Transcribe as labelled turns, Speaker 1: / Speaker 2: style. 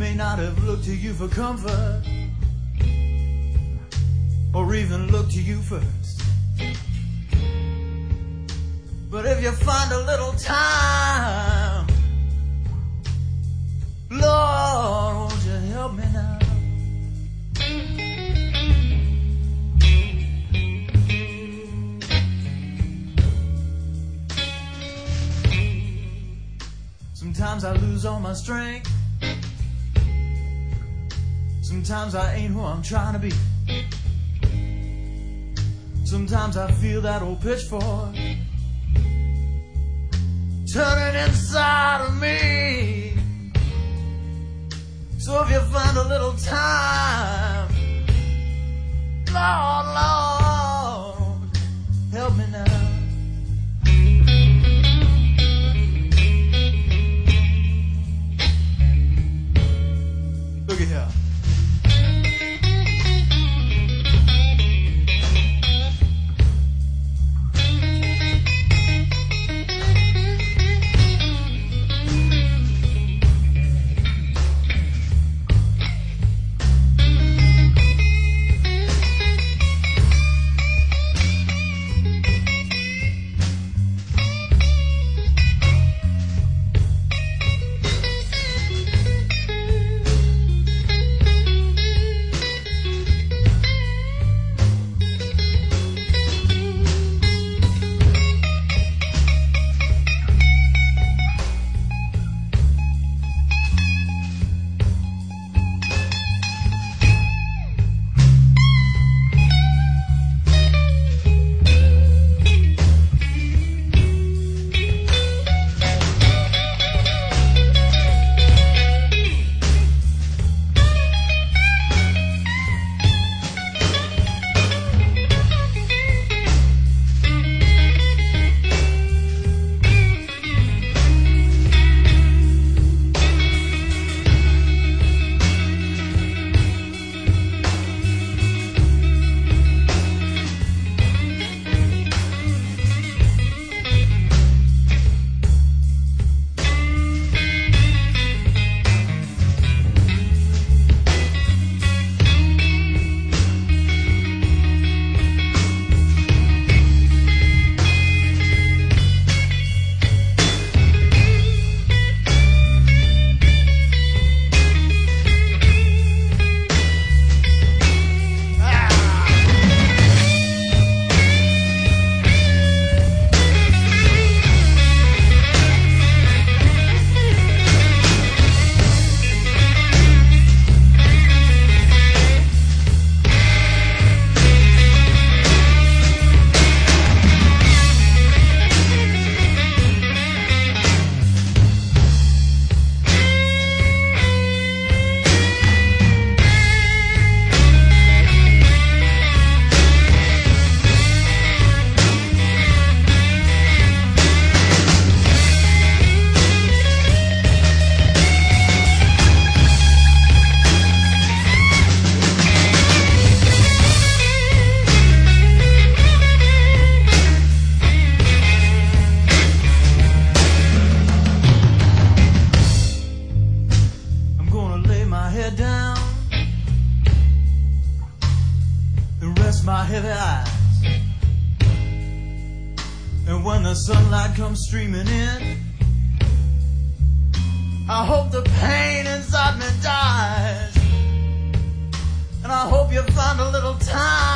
Speaker 1: may not have looked to you for comfort, or even looked to you first. But if you find a little time, Lord, won't you help me now? Sometimes I lose all my strength. Sometimes I ain't who I'm trying to be. Sometimes I feel that old pitchfork turning inside of me. So if you find a little time, Lord, Lord, help me now. Look at here. My heavy eyes, and when the sunlight comes streaming in, I hope the pain inside me dies, and I hope you find a little time